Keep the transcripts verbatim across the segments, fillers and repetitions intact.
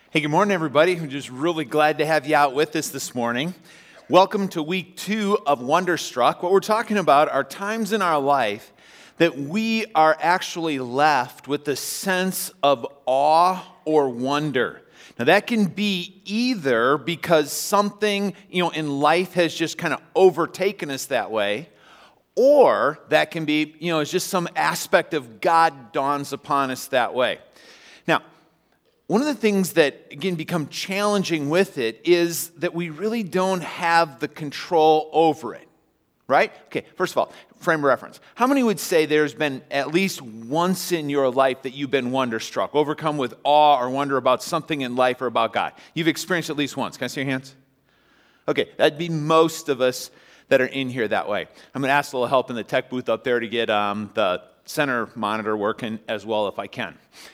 Hey, good morning, everybody. I'm just really glad to have you out with us this morning. Welcome to week two of Wonderstruck. What we're talking about are times in our life that we are actually left with a sense of awe or wonder. Now, that can be either because something, you know, in life has just kind of overtaken us that way, or that can be, you know, it's just some aspect of God dawns upon us that way. Now, one of the things that, again, become challenging with it is that we really don't have the control over it, right? Okay, first of all, frame of reference. How many would say there's been at least once in your life that you've been wonderstruck, overcome with awe or wonder about something in life or about God? You've experienced at least once. Can I see your hands? Okay, that'd be most of us that are in here that way. I'm going to ask a little help in the tech booth up there to get um, the center monitor working as well if I can.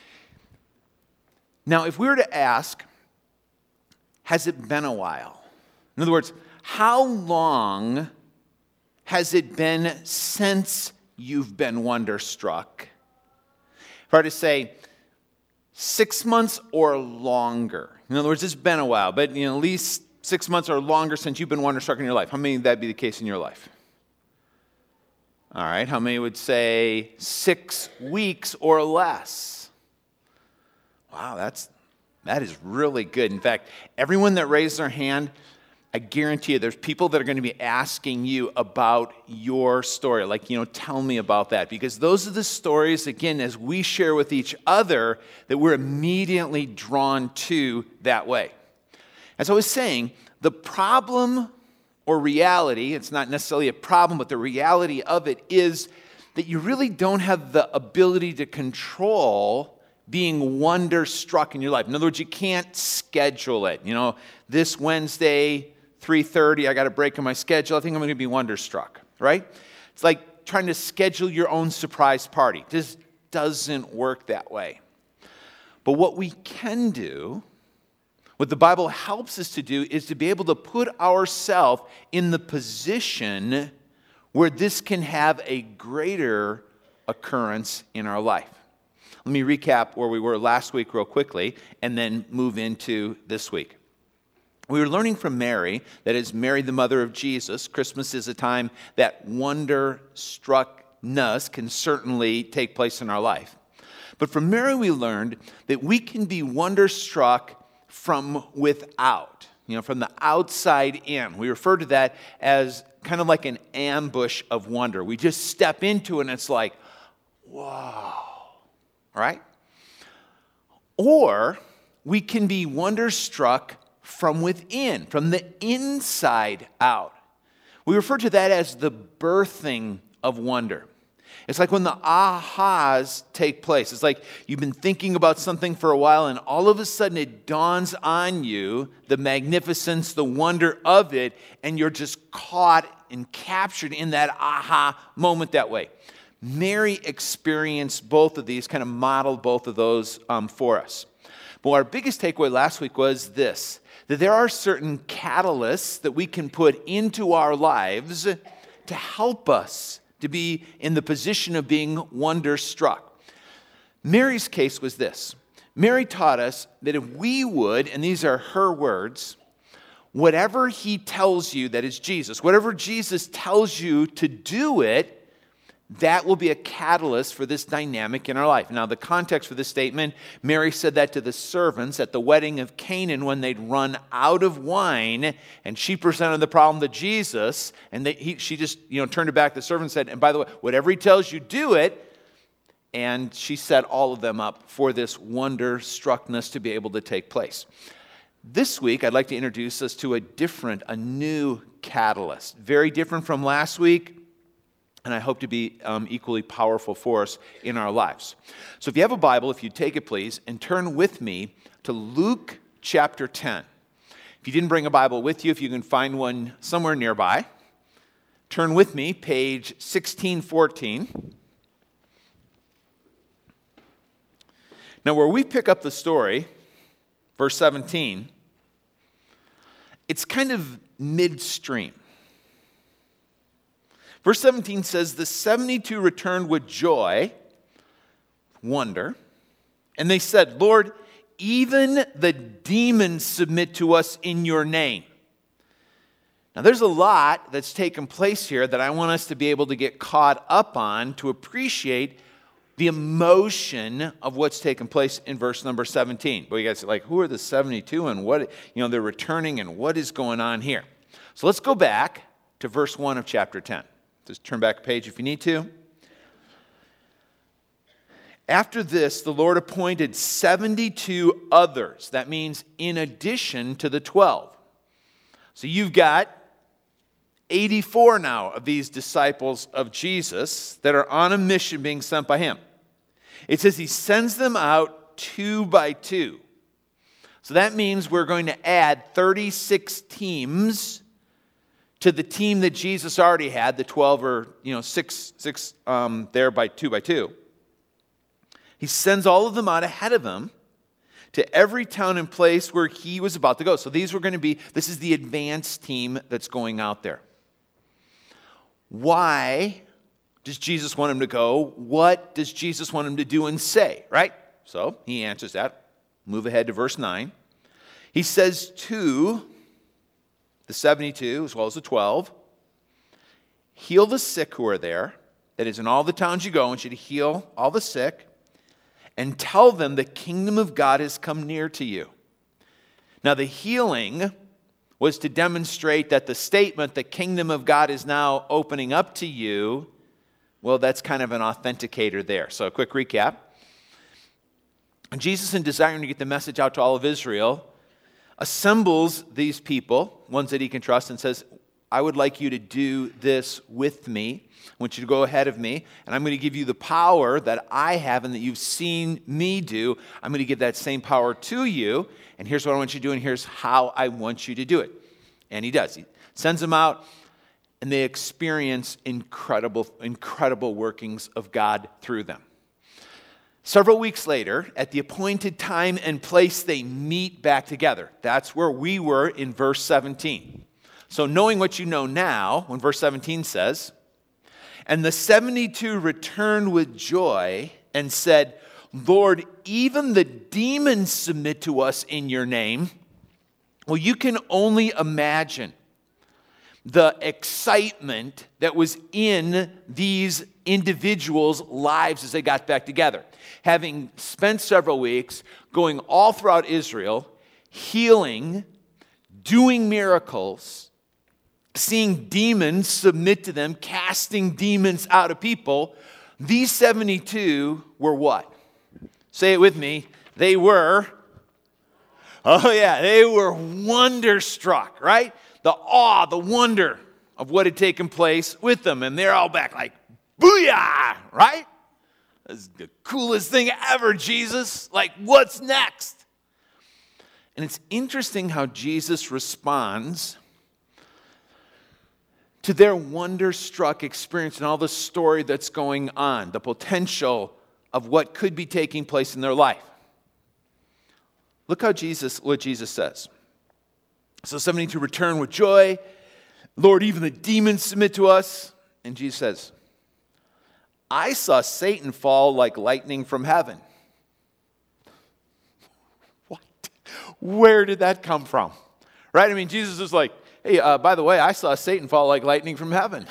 Now, if we were to ask, has it been a while? In other words, how long has it been since you've been wonderstruck? If I were to say six months or longer, in other words, it's been a while, but you know, at least six months or longer since you've been wonderstruck in your life. How many would that be the case in your life? All right, how many would say six weeks or less? Wow, that's that is really good. In fact, everyone that raised their hand, I guarantee you there's people that are going to be asking you about your story. Like, you know, tell me about that. Because those are the stories, again, as we share with each other, that we're immediately drawn to that way. As I was saying, the problem or reality, it's not necessarily a problem, but the reality of it is that you really don't have the ability to control being wonderstruck in your life. In other words, you can't schedule it. You know, this Wednesday, three thirty, I got a break in my schedule. I think I'm going to be wonderstruck, right? It's like trying to schedule your own surprise party. It just doesn't work that way. But what we can do, what the Bible helps us to do, is to be able to put ourselves in the position where this can have a greater occurrence in our life. Let me recap where we were last week real quickly and then move into this week. We were learning from Mary, that is Mary, the mother of Jesus. Christmas is a time that wonderstruckness can certainly take place in our life. But from Mary we learned that we can be wonderstruck from without, you know, from the outside in. We refer to that as kind of like an ambush of wonder. We just step into it and it's like, whoa. Right? Or we can be wonderstruck from within, from the inside out. We refer to that as the birthing of wonder. It's like when the ahas take place. It's like you've been thinking about something for a while and all of a sudden it dawns on you the magnificence, the wonder of it, and you're just caught and captured in that aha moment that way. Mary experienced both of these, kind of modeled both of those um, for us. But our biggest takeaway last week was this, that there are certain catalysts that we can put into our lives to help us to be in the position of being wonderstruck. Mary's case was this. Mary taught us that if we would, and these are her words, whatever he tells you, that is Jesus, whatever Jesus tells you to do it, that will be a catalyst for this dynamic in our life. Now, the context for this statement, Mary said that to the servants at the wedding of Canaan when they'd run out of wine, and she presented the problem to Jesus, and they, he, she just, you know, turned it back to the servants and said, and by the way, whatever he tells you, do it. And she set all of them up for this wonderstruckness to be able to take place. This week, I'd like to introduce us to a different, a new catalyst. Very different from last week. And I hope to be um, equally powerful for us in our lives. So if you have a Bible, if you take it, please, and turn with me to Luke chapter ten. If you didn't bring a Bible with you, if you can find one somewhere nearby, turn with me, page sixteen fourteen. Now, where we pick up the story, verse seventeen, it's kind of midstream. Verse seventeen says, the seventy-two returned with joy, wonder, and they said, Lord, even the demons submit to us in your name. Now, there's a lot that's taken place here that I want us to be able to get caught up on to appreciate the emotion of what's taken place in verse number seventeen. But you guys are like, who are the seventy-two and what, you know, they're returning and what is going on here? So let's go back to verse one of chapter ten. Just turn back a page if you need to. After this, the Lord appointed seventy-two others. That means in addition to the twelve. So you've got eighty-four now of these disciples of Jesus that are on a mission being sent by him. It says he sends them out two by two. So that means we're going to add thirty-six teams to the team that Jesus already had, the twelve or, you know, six, six um, there by two by two. He sends all of them out ahead of him to every town and place where he was about to go. So these were going to be, this is the advance team that's going out there. Why does Jesus want him to go? What does Jesus want him to do and say, right? So he answers that. Move ahead to verse nine. He says to the seventy-two as well as the twelve, heal the sick who are there. That is, in all the towns you go, I want you to heal all the sick and tell them the kingdom of God has come near to you. Now, the healing was to demonstrate that the statement, the kingdom of God is now opening up to you, well, that's kind of an authenticator there. So a quick recap. Jesus, in desiring to get the message out to all of Israel, assembles these people, ones that he can trust, and says, I would like you to do this with me. I want you to go ahead of me, and I'm going to give you the power that I have and that you've seen me do. I'm going to give that same power to you, and here's what I want you to do, and here's how I want you to do it. And he does. He sends them out, and they experience incredible, incredible workings of God through them. Several weeks later, at the appointed time and place, they meet back together. That's where we were in verse seventeen. So knowing what you know now, when verse seventeen says, and the seventy-two returned with joy and said, Lord, even the demons submit to us in your name. Well, you can only imagine the excitement that was in these individuals' lives as they got back together. Having spent several weeks going all throughout Israel, healing, doing miracles, seeing demons submit to them, casting demons out of people, these seventy-two were what? Say it with me. They were, oh yeah, they were wonderstruck, right? The awe, the wonder of what had taken place with them. And they're all back like, booyah, right? That's the coolest thing ever, Jesus. Like, what's next? And it's interesting how Jesus responds to their wonderstruck experience and all the story that's going on, the potential of what could be taking place in their life. Look how Jesus, what Jesus says. So seventy-two return with joy. Lord, even the demons submit to us. And Jesus says, I saw Satan fall like lightning from heaven. What? Where did that come from? Right? I mean, Jesus is like, hey, uh, by the way, I saw Satan fall like lightning from heaven.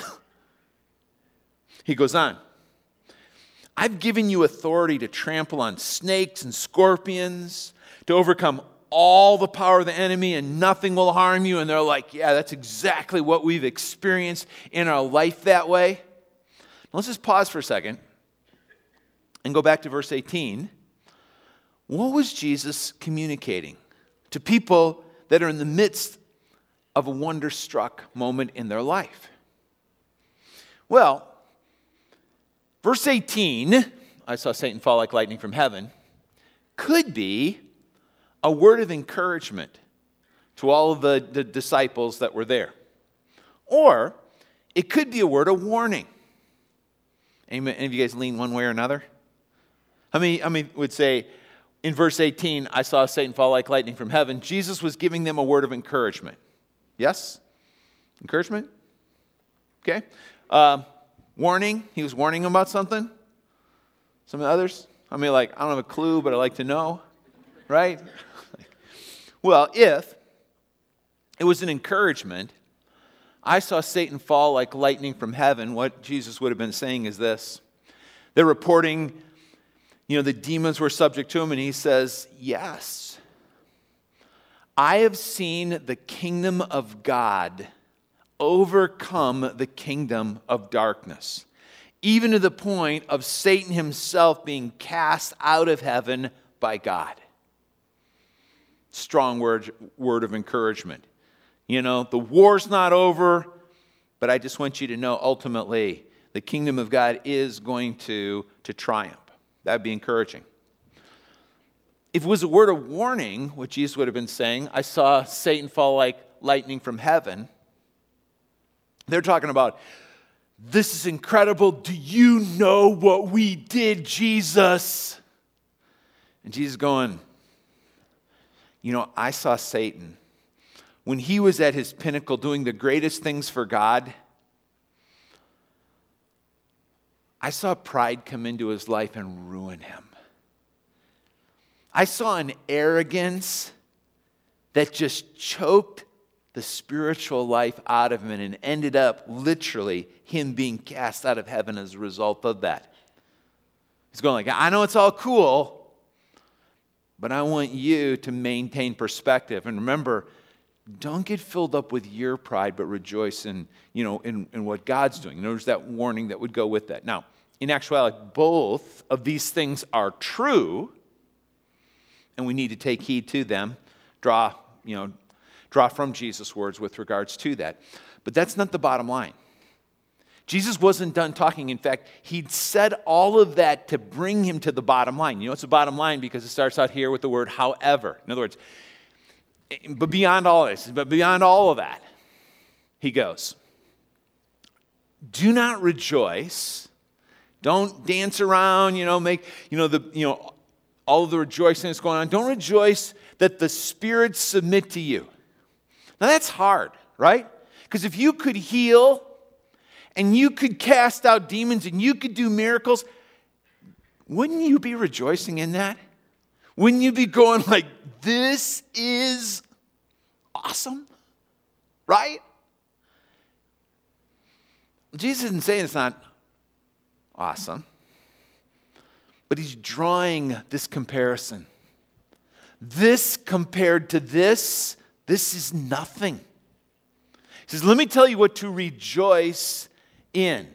He goes on. I've given you authority to trample on snakes and scorpions, to overcome all the power of the enemy, and nothing will harm you. And they're like, yeah, that's exactly what we've experienced in our life that way. Now, let's just pause for a second and go back to verse eighteen. What was Jesus communicating to people that are in the midst of a wonderstruck moment in their life? Well, verse eighteen, I saw Satan fall like lightning from heaven, could be a word of encouragement to all of the, the disciples that were there. Or it could be a word of warning. Any, any of you guys lean one way or another? How many, how many would say, in verse eighteen, I saw Satan fall like lightning from heaven, Jesus was giving them a word of encouragement? Yes? Encouragement? Okay. Uh, warning? He was warning them about something? Some of the others? I mean, like, I don't have a clue, but I like to know. right? Well, if it was an encouragement, I saw Satan fall like lightning from heaven, what Jesus would have been saying is this. They're reporting, you know, the demons were subject to him, and he says, yes, I have seen the kingdom of God overcome the kingdom of darkness, even to the point of Satan himself being cast out of heaven by God. Strong word, word of encouragement. You know, the war's not over, but I just want you to know, ultimately, the kingdom of God is going to, to triumph. That would be encouraging. If it was a word of warning, what Jesus would have been saying, I saw Satan fall like lightning from heaven. They're talking about, this is incredible. Do you know what we did, Jesus? And Jesus going, you know, I saw Satan when he was at his pinnacle doing the greatest things for God. I saw pride come into his life and ruin him. I saw an arrogance that just choked the spiritual life out of him and ended up literally him being cast out of heaven as a result of that. He's going like, I know it's all cool, but I want you to maintain perspective. And remember, don't get filled up with your pride, but rejoice in, you know, in, in what God's doing. Notice that warning that would go with that. Now, in actuality, both of these things are true, and we need to take heed to them, draw, you know, draw from Jesus' words with regards to that. But that's not the bottom line. Jesus wasn't done talking. In fact, he'd said all of that to bring him to the bottom line. You know, it's the bottom line because it starts out here with the word however. In other words, but beyond all this, but beyond all of that, he goes, do not rejoice. Don't dance around, you know, make, you know, the, you know, all of the rejoicing that's going on. Don't rejoice that the spirits submit to you. Now that's hard, right? Because if you could heal and you could cast out demons and you could do miracles, wouldn't you be rejoicing in that? Wouldn't you be going like, this is awesome, right? Jesus isn't saying it's not awesome, but he's drawing this comparison. This compared to this, this is nothing. He says, let me tell you what to rejoice in.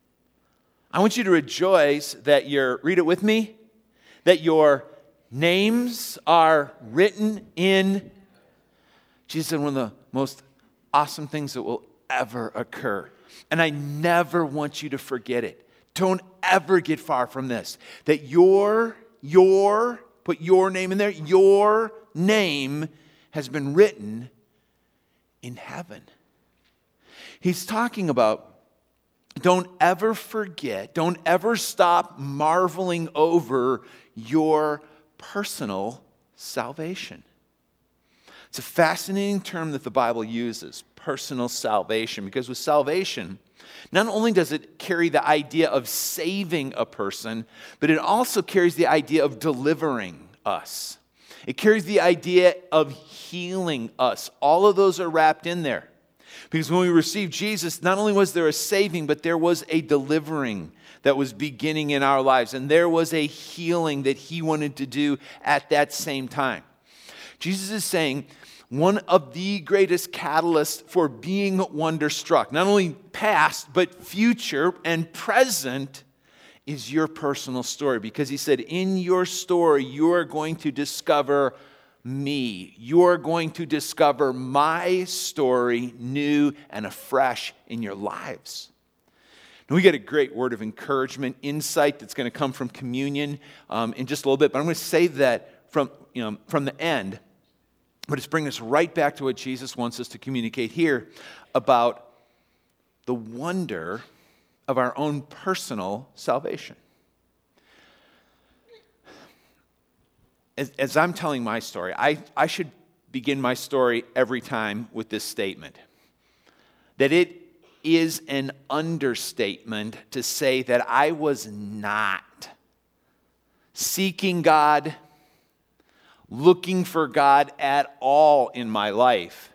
I want you to rejoice that your, read it with me, that your names are written in. Jesus said one of the most awesome things that will ever occur. And I never want you to forget it. Don't ever get far from this. That your, your, put your name in there, your name has been written in heaven. He's talking about, don't ever forget, don't ever stop marveling over your personal salvation. It's a fascinating term that the Bible uses, personal salvation, because with salvation, not only does it carry the idea of saving a person, but it also carries the idea of delivering us. It carries the idea of healing us. All of those are wrapped in there. Because when we received Jesus, not only was there a saving, but there was a delivering that was beginning in our lives. And there was a healing that he wanted to do at that same time. Jesus is saying one of the greatest catalysts for being wonderstruck, not only past, but future and present, is your personal story. Because he said, in your story, you are going to discover me. You're going to discover my story new and afresh in your lives. And we get a great word of encouragement, insight that's going to come from communion um, in just a little bit. But I'm going to save that from, you know, from the end. But it's bringing us right back to what Jesus wants us to communicate here about the wonder of our own personal salvation. As, as I'm telling my story, I, I should begin my story every time with this statement. That it is an understatement to say that I was not seeking God, looking for God at all in my life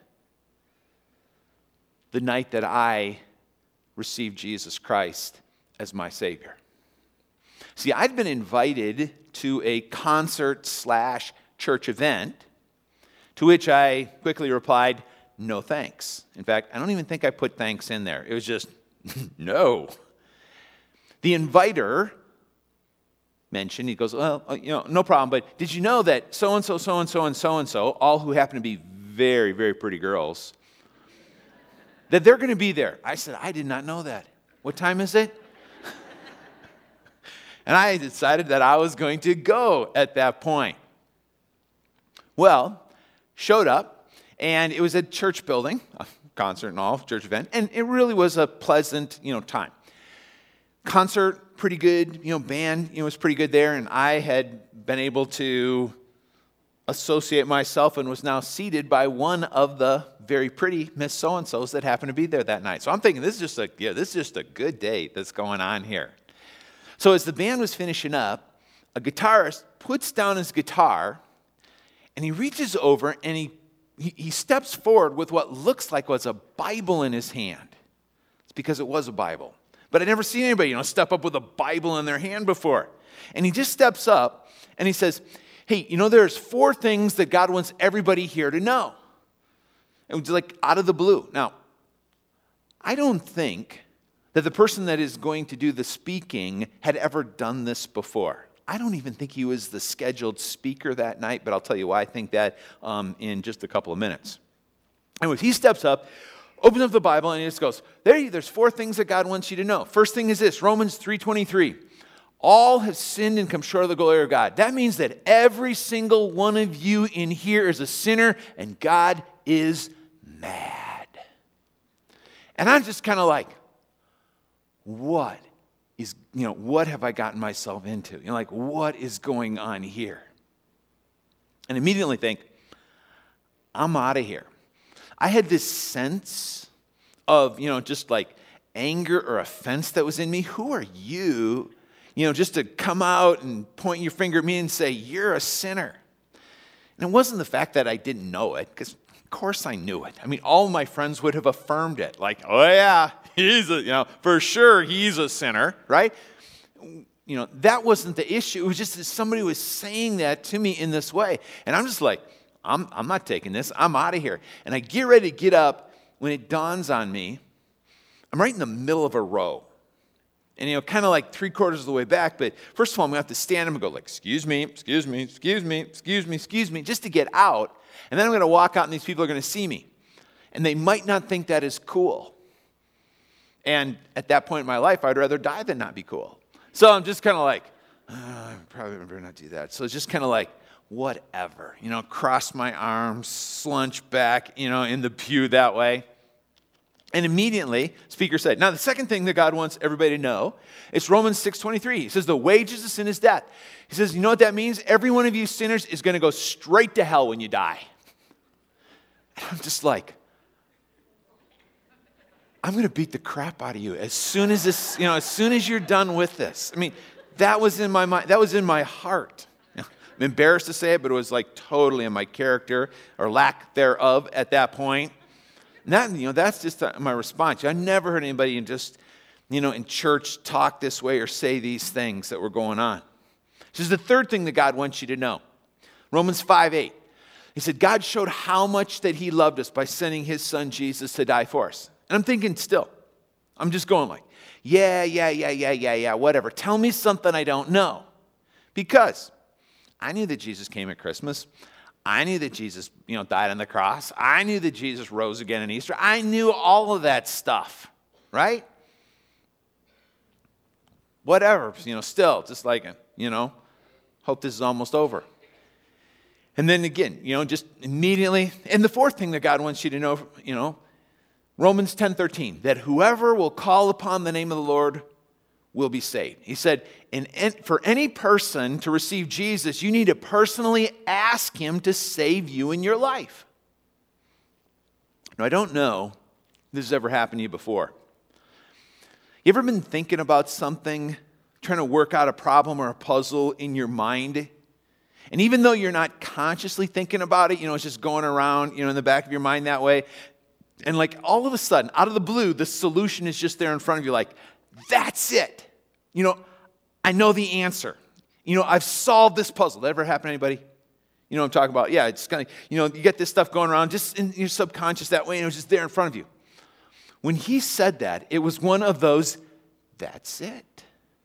the night that I received Jesus Christ as my Savior. See, I'd been invited to a concert slash church event, to which I quickly replied, no thanks. In fact, I don't even think I put thanks in there. It was just, no. The inviter mentioned, he goes, well, you know, no problem, but did you know that so-and-so, so-and-so, and so-and-so, all who happen to be very, very pretty girls, that they're going to be there? I said, I did not know that. What time is it? And I decided that I was going to go at that point. Well, showed up, and it was a church building, a concert and all, church event, and it really was a pleasant, you know, time. Concert, pretty good, you know, band, you know, was pretty good there, and I had been able to associate myself and was now seated by one of the very pretty Miss So-and-sos that happened to be there that night. So I'm thinking, this is just a, yeah, this is just a good date that's going on here. So as the band was finishing up, a guitarist puts down his guitar, and he reaches over and he, he, he steps forward with what looks like was a Bible in his hand. It's because it was a Bible. But I'd never seen anybody, you know, step up with a Bible in their hand before. And he just steps up and he says, hey, you know, there's four things that God wants everybody here to know. It was like out of the blue. Now, I don't think that the person that is going to do the speaking had ever done this before. I don't even think he was the scheduled speaker that night, but I'll tell you why I think that um, in just a couple of minutes. Anyways, he steps up, opens up the Bible, and he just goes, there, there's four things that God wants you to know. First thing is this, Romans three twenty-three. All have sinned and come short of the glory of God. That means that every single one of you in here is a sinner, and God is mad. And I'm just kind of like, what is, you know, what have I gotten myself into? You know, like, what is going on here? And immediately think, I'm out of here. I had this sense of, you know, just like anger or offense that was in me. Who are you, you know, just to come out and point your finger at me and say, you're a sinner? And it wasn't the fact that I didn't know it, because of course I knew it. I mean, all my friends would have affirmed it. Like, oh yeah, he's a, you know, for sure he's a sinner, right? You know, that wasn't the issue. It was just that somebody was saying that to me in this way. And I'm just like, I'm, I'm not taking this. I'm out of here. And I get ready to get up when it dawns on me. I'm right in the middle of a row. And, you know, kind of like three quarters of the way back. But first of all, I'm going to have to stand up and go like, excuse me, excuse me, excuse me, excuse me, excuse me, just to get out. And then I'm going to walk out and these people are going to see me. And they might not think that is cool. And at that point in my life, I'd rather die than not be cool. So I'm just kind of like, oh, I probably better not do that. So it's just kind of like, whatever. You know, cross my arms, slunch back, you know, in the pew that way. And immediately, speaker said, now the second thing that God wants everybody to know is Romans six twenty-three. He says, the wages of sin is death. He says, you know what that means? Every one of you sinners is going to go straight to hell when you die. And I'm just like, I'm going to beat the crap out of you as soon as this, you know, as soon as you're done with this. I mean, that was in my mind. That was in my heart. I'm embarrassed to say it, but it was like totally in my character or lack thereof at that point. And that, you know, that's just my response. I never heard anybody in just, you know, in church talk this way or say these things that were going on. This is the third thing that God wants you to know. Romans five eight. He said, God showed how much that he loved us by sending his son Jesus to die for us. And I'm thinking still, I'm just going like, yeah, yeah, yeah, yeah, yeah, yeah, whatever. Tell me something I don't know. Because I knew that Jesus came at Christmas. I knew that Jesus, you know, died on the cross. I knew that Jesus rose again on Easter. I knew all of that stuff, right? Whatever, you know, still, just like, you know, hope this is almost over. And then again, you know, just immediately, and the fourth thing that God wants you to know, you know, Romans ten thirteen, that whoever will call upon the name of the Lord will be saved. He said, and for any person to receive Jesus, you need to personally ask him to save you in your life. Now, I don't know if this has ever happened to you before. You ever been thinking about something, trying to work out a problem or a puzzle in your mind, And even though you're not consciously thinking about it, you know, it's just going around, you know, in the back of your mind that way. And like all of a sudden, out of the blue, the solution is just there in front of you. Like, that's it. You know, I know the answer. You know, I've solved this puzzle. That ever happen to anybody? You know what I'm talking about? Yeah, it's kind of, you know, you get this stuff going around just in your subconscious that way, and it was just there in front of you. When he said that, it was one of those, that's it.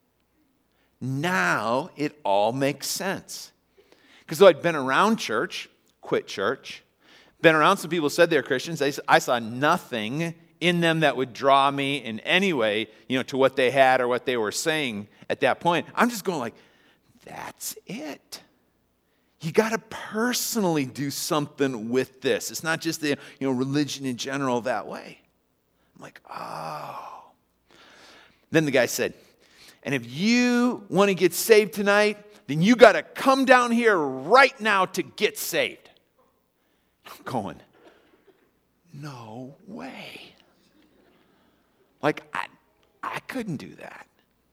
Now it all makes sense. Because though I'd been around church, quit church, been around some people who said they're Christians, I saw nothing in them that would draw me in any way, you know, to what they had or what they were saying at that point. I'm just going like, that's it. You got to personally do something with this. It's not just the, you know, religion in general that way. I'm like, oh. Then the guy said, and if you want to get saved tonight, then you got to come down here right now to get saved. I'm going, no way. Like, I, I couldn't do that.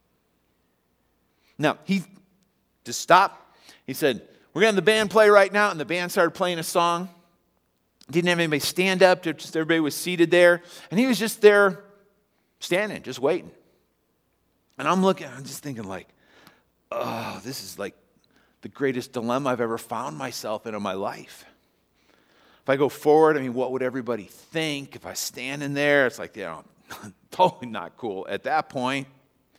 Now, he, to stop, he said, we're going to have the band play right now, and the band started playing a song. Didn't have anybody stand up, just everybody was seated there, and he was just there standing, just waiting. And I'm looking, I'm just thinking like, oh, this is like the greatest dilemma I've ever found myself in in my life. If I go forward, I mean, what would everybody think? If I stand in there, it's like, you know, totally not cool at that point.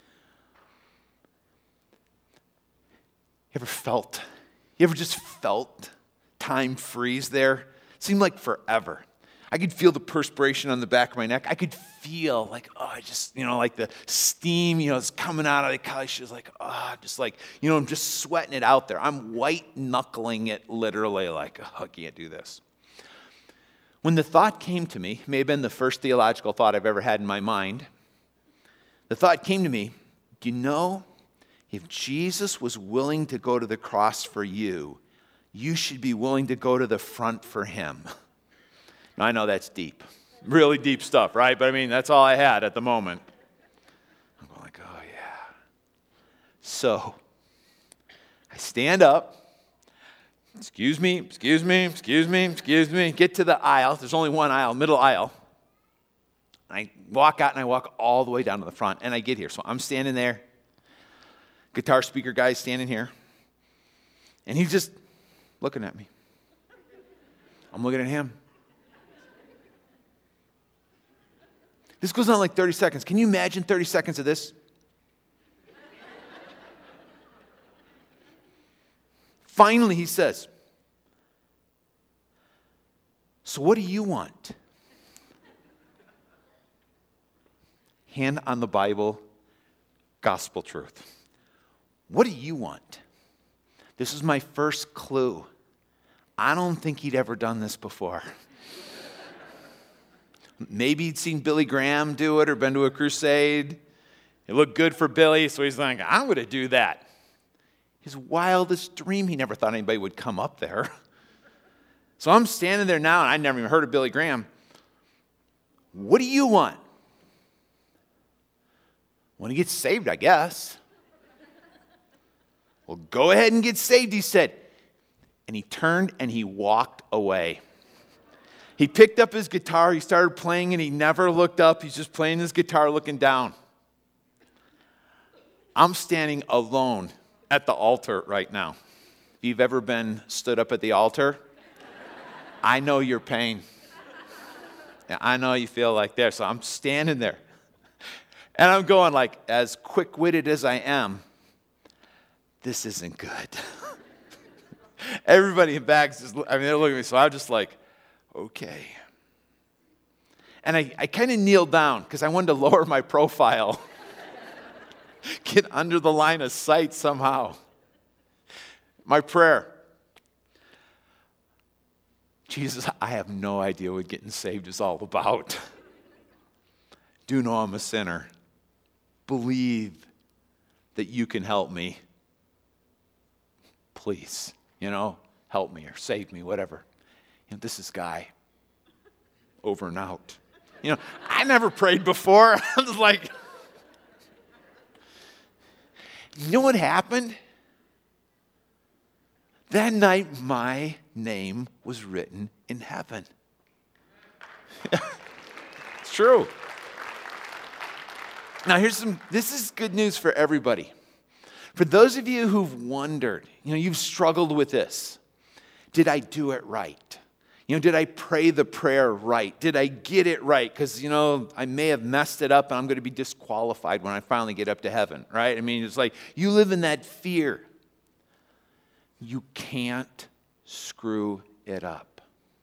You ever felt, you ever just felt time freeze there? It seemed like forever. I could feel the perspiration on the back of my neck. I could feel like, oh, I just, you know, like the steam, you know, is coming out of the couch. She was like, oh, just like, you know, I'm just sweating it out there. I'm white knuckling it literally like, oh, I can't do this. When the thought came to me, may have been the first theological thought I've ever had in my mind, the thought came to me, you know, if Jesus was willing to go to the cross for you, you should be willing to go to the front for him. Now, I know that's deep, really deep stuff, right? But I mean, that's all I had at the moment. I'm going like, oh yeah. So, I stand up. Excuse me, excuse me, excuse me, excuse me. Get to the aisle. There's only one aisle, middle aisle. I walk out and I walk all the way down to the front and I get here. So I'm standing there. Guitar speaker guy's standing here. And he's just looking at me. I'm looking at him. This goes on like thirty seconds. Can you imagine thirty seconds of this? Finally, he says, so what do you want? Hand on the Bible, gospel truth. What do you want? This is my first clue. I don't think he'd ever done this before. Maybe he'd seen Billy Graham do it or been to a crusade. It looked good for Billy, so he's like, I'm going to do that. His wildest dream, he never thought anybody would come up there. So I'm standing there now, and I never even heard of Billy Graham. What do you want? Want to get saved, I guess. Well, go ahead and get saved, he said. And he turned and he walked away. He picked up his guitar, he started playing, and he never looked up. He's just playing his guitar, looking down. I'm standing alone at the altar right now. If you've ever been stood up at the altar, I know your pain. I know you feel like there. So I'm standing there. And I'm going like, as quick-witted as I am, this isn't good. Everybody in back is just, I mean, they're looking at me. So I'm just like, okay. And I, I kind of kneeled down because I wanted to lower my profile. Get under the line of sight somehow. My prayer. Jesus, I have no idea what getting saved is all about. Do know I'm a sinner. Believe that you can help me. Please, you know, help me or save me, whatever. You know, this is Guy. Over and out. You know, I never prayed before. I was like, you know what happened? That night, my name was written in heaven. It's true. Now, here's some, this is good news for everybody. For those of you who've wondered, you know, you've struggled with this. Did I do it right? You know, did I pray the prayer right? Did I get it right? Because, you know, I may have messed it up and I'm going to be disqualified when I finally get up to heaven, right? I mean, it's like you live in that fear. You can't screw it up.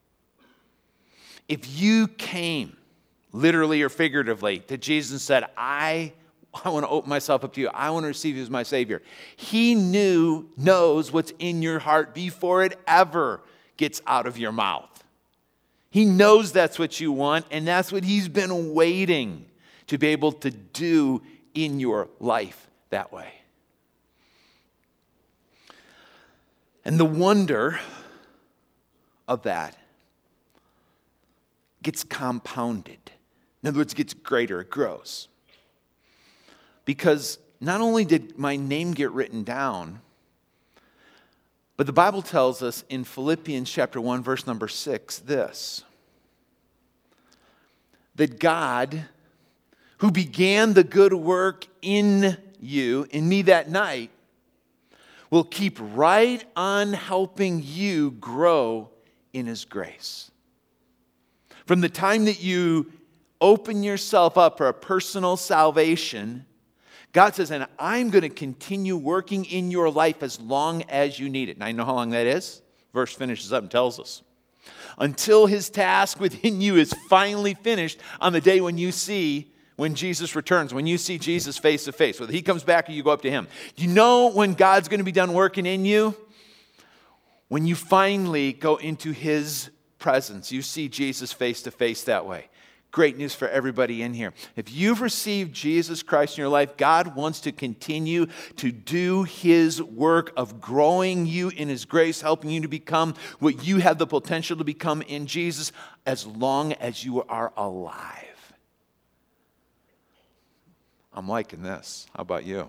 If you came, literally or figuratively, to Jesus and said, I, I want to open myself up to you. I want to receive you as my Savior. He knew, knows what's in your heart before it ever gets out of your mouth. He knows that's what you want, and that's what he's been waiting to be able to do in your life that way. And the wonder of that gets compounded. In other words, it gets greater, it grows. Because not only did my name get written down, but the Bible tells us in Philippians chapter one, verse number six, this. That God, who began the good work in you, in me that night, will keep right on helping you grow in his grace. From the time that you open yourself up for a personal salvation, God says, and I'm going to continue working in your life as long as you need it. And I know how long that is. Verse finishes up and tells us. Until his task within you is finally finished on the day when you see, when Jesus returns, when you see Jesus face to face, whether he comes back or you go up to him. You know when God's going to be done working in you? When you finally go into his presence. You see Jesus face to face that way. Great news for everybody in here. If you've received Jesus Christ in your life, God wants to continue to do his work of growing you in his grace, helping you to become what you have the potential to become in Jesus as long as you are alive. I'm liking this. How about you?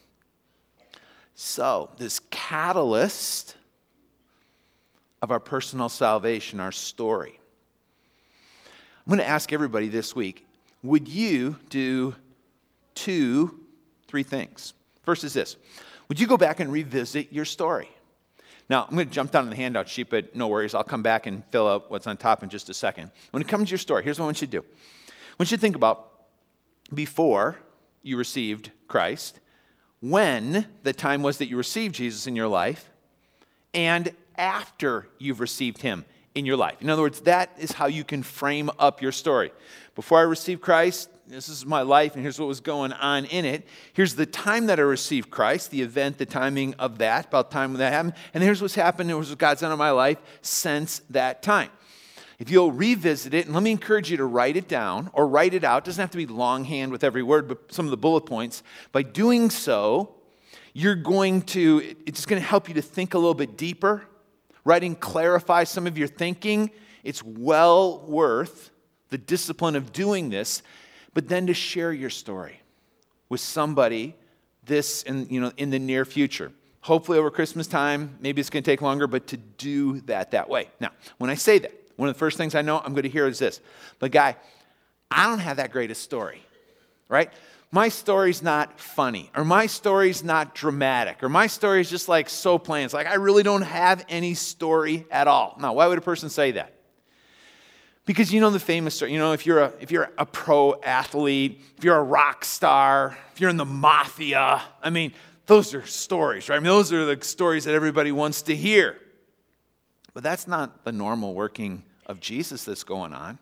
So, this catalyst of our personal salvation, our story. I'm going to ask everybody this week, would you do two, three things? First is this. Would you go back and revisit your story? Now, I'm going to jump down on the handout sheet, but no worries. I'll come back and fill out what's on top in just a second. When it comes to your story, here's what I want you to do. I want you to think about before you received Christ, when the time was that you received Jesus in your life, and after you've received him in your life. In other words, that is how you can frame up your story. Before I received Christ, this is my life, and here's what was going on in it. Here's the time that I received Christ, the event, the timing of that, about the time when that happened. And here's what's happened, here's what God's done in my life since that time. If you'll revisit it, and let me encourage you to write it down or write it out. It doesn't have to be longhand with every word, but some of the bullet points. By doing so, you're going to, it's just going to help you to think a little bit deeper. Writing clarifies some of your thinking. It's well worth the discipline of doing this, but then to share your story with somebody this in, you know, in the near future. Hopefully over Christmas time, maybe it's going to take longer, but to do that that way. Now, when I say that, one of the first things I know I'm going to hear is this. But guy, I don't have that great a story, right? My story's not funny, or my story's not dramatic, or my story's just like so plain. It's like I really don't have any story at all. Now, why would a person say that? Because you know the famous story. You know, if you're a if you're a pro athlete, if you're a rock star, if you're in the mafia, I mean, those are stories, right? I mean, those are the stories that everybody wants to hear. But that's not the normal working of Jesus that's going on.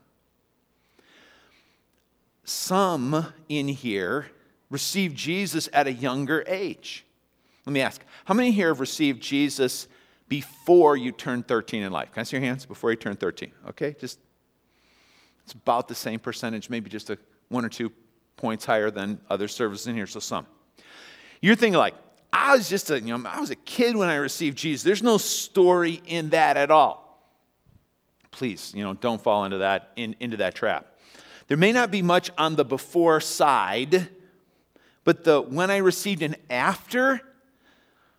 Some in here received Jesus at a younger age. Let me ask, how many here have received Jesus before you turned thirteen in life? Can I see your hands? Before you turned thirteen. Okay, just, it's about the same percentage, maybe just a one or two points higher than other services in here, so some. You're thinking like, I was just a, you know, I was a kid when I received Jesus. There's no story in that at all. Please, you know, don't fall into that, in, into that trap. There may not be much on the before side, but the when I received an after,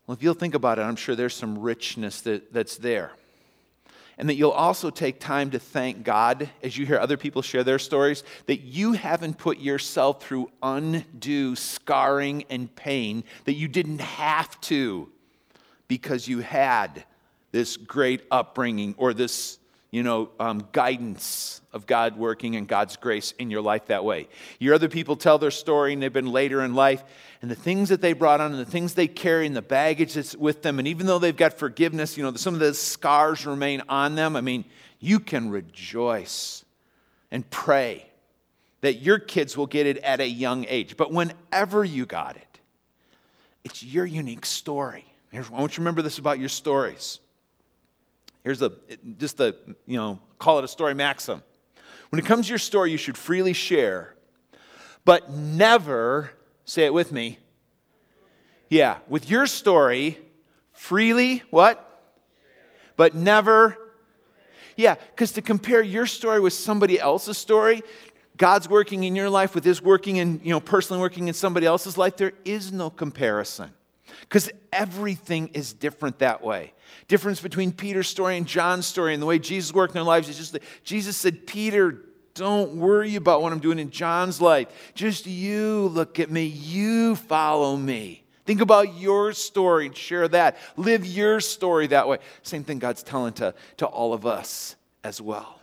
Well, if you'll think about it, I'm sure there's some richness that, that's there. And that you'll also take time to thank God as you hear other people share their stories, that you haven't put yourself through undue scarring and pain, that you didn't have to because you had this great upbringing or this, you know, um, guidance of God working and God's grace in your life that way. You hear other people tell their story and they've been later in life, and the things that they brought on and the things they carry and the baggage that's with them, and even though they've got forgiveness, you know, some of the scars remain on them. I mean, you can rejoice and pray that your kids will get it at a young age. But whenever you got it, it's your unique story. Here's, I want you to remember this about your stories. Here's the, just the, you know, call it a story maxim. When it comes to your story, you should freely share, but never, say it with me, yeah, with your story, freely, what? But never, yeah, because to compare your story with somebody else's story, God's working in your life with His working in, you know, personally working in somebody else's life, there is no comparison. Because everything is different that way. Difference between Peter's story and John's story and the way Jesus worked in their lives is just that Jesus said, Peter, don't worry about what I'm doing in John's life. Just you look at me. You follow me. Think about your story and share that. Live your story that way. Same thing God's telling to, to all of us as well.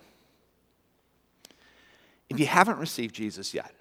If you haven't received Jesus yet,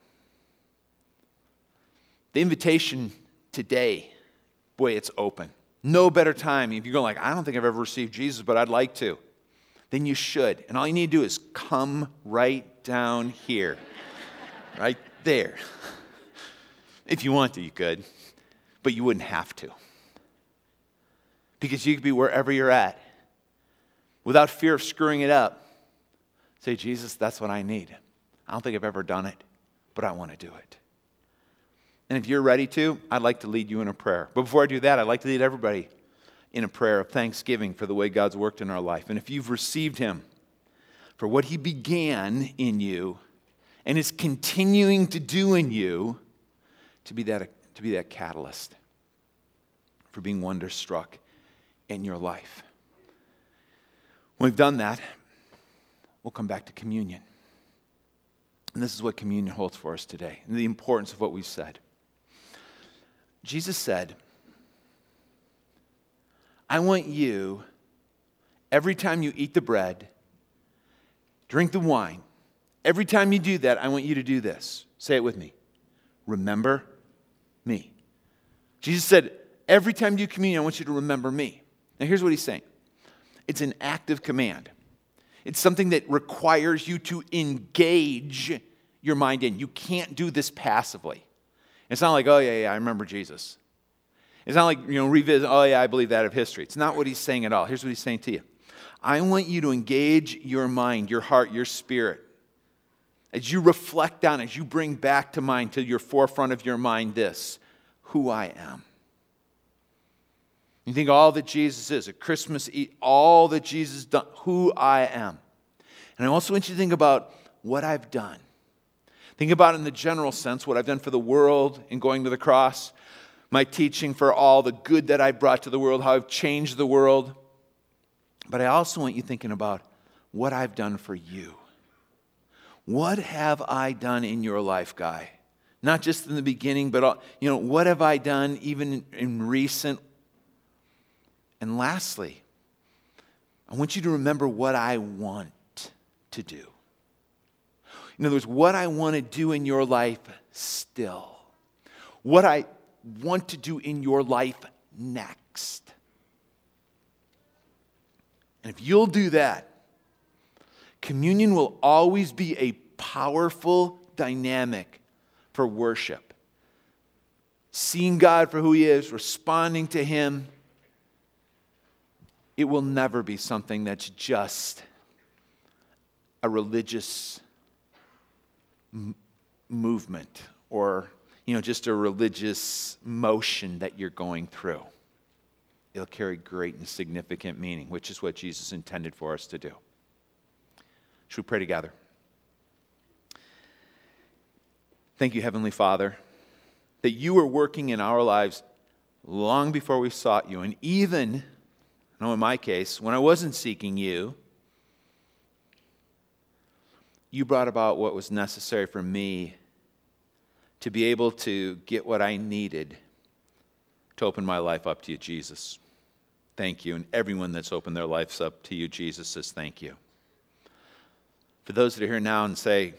the invitation today, boy, it's open. No better time. If you're going like, I don't think I've ever received Jesus, but I'd like to, then you should. And all you need to do is come right down here. Right there. If you want to, you could. But you wouldn't have to. Because you could be wherever you're at. Without fear of screwing it up. Say, Jesus, that's what I need. I don't think I've ever done it, but I want to do it. And if you're ready to, I'd like to lead you in a prayer. But before I do that, I'd like to lead everybody in a prayer of thanksgiving for the way God's worked in our life. And if you've received Him for what He began in you and is continuing to do in you, to be that, to be that catalyst for being wonderstruck in your life. When we've done that, we'll come back to communion. And this is what communion holds for us today, and the importance of what we've said. Jesus said, I want you, every time you eat the bread, drink the wine, every time you do that, I want you to do this. Say it with me. Remember me. Jesus said, every time you do communion, I want you to remember me. Now here's what He's saying. It's an active command. It's something that requires you to engage your mind in. You can't do this passively. It's not like, oh, yeah, yeah, I remember Jesus. It's not like, you know, revisit, oh, yeah, I believe that of history. It's not what He's saying at all. Here's what He's saying to you. I want you to engage your mind, your heart, your spirit. As you reflect on, as you bring back to mind, to your forefront of your mind this, who I am. You think all that Jesus is, at Christmas, all that Jesus done, who I am. And I also want you to think about what I've done. Think about in the general sense what I've done for the world in going to the cross, my teaching for all the good that I brought to the world, how I've changed the world. But I also want you thinking about what I've done for you. What have I done in your life, Guy? Not just in the beginning, but all, you know, what have I done even in, in recent? And lastly, I want you to remember what I want to do. In other words, what I want to do in your life still. What I want to do in your life next. And if you'll do that, communion will always be a powerful dynamic for worship. Seeing God for who He is, responding to Him. It will never be something that's just a religious m- movement or, you know, just a religious motion that you're going through. It'll carry great and significant meaning, which is what Jesus intended for us to do. Should we pray together? Thank you, Heavenly Father, that you are working in our lives long before we sought you. And even, no, in my case, when I wasn't seeking you, you brought about what was necessary for me to be able to get what I needed to open my life up to you, Jesus. Thank you. And everyone that's opened their lives up to you, Jesus, says thank you. For those that are here now and say,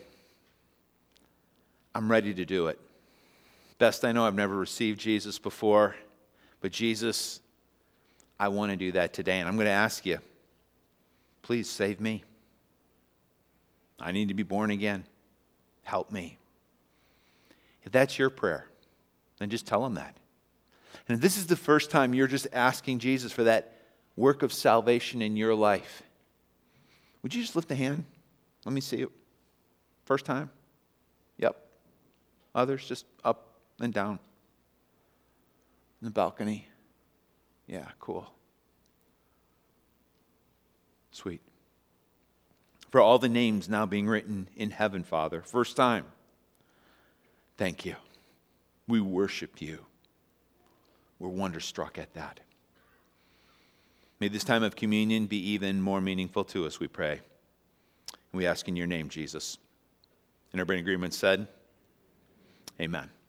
I'm ready to do it. Best I know, I've never received Jesus before, but Jesus, I want to do that today. And I'm going to ask you, please save me. I need to be born again. Help me. If that's your prayer, then just tell him that. And if this is the first time you're just asking Jesus for that work of salvation in your life, would you just lift a hand? Let me see it. First time? Yep. Others just up and down. In the balcony. Yeah, cool. Sweet. For all the names now being written in heaven, Father, first time, thank you. We worship you. We're wonderstruck at that. May this time of communion be even more meaningful to us, we pray. We ask in your name, Jesus. And everybody in agreement said, amen.